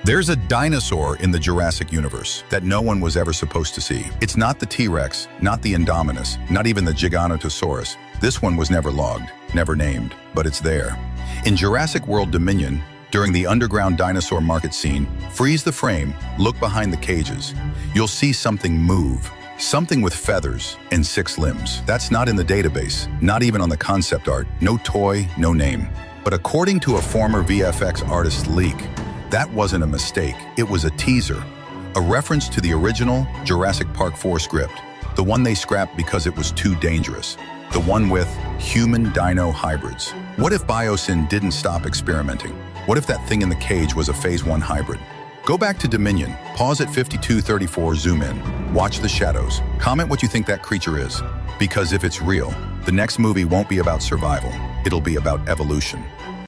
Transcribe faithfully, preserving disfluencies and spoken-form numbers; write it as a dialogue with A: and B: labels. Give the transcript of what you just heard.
A: There's a dinosaur in the Jurassic universe that no one was ever supposed to see. It's not the T-Rex, not the Indominus, not even the Giganotosaurus. This one was never logged, never named, but it's there. In Jurassic World Dominion, during the underground dinosaur market scene, freeze the frame, look behind the cages. You'll see something move, something with feathers and six limbs. That's not in the database, not even on the concept art, no toy, no name. But according to a former V F X artist's leak, that wasn't a mistake, it was a teaser, a reference to the original Jurassic Park four script, the one they scrapped because it was too dangerous, the one with human-dino hybrids. What if Biosyn didn't stop experimenting? What if that thing in the cage was a Phase one hybrid? Go back to Dominion, pause at fifty-two thirty-four, zoom in, watch the shadows, comment what you think that creature is. Because if it's real, the next movie won't be about survival, it'll be about evolution.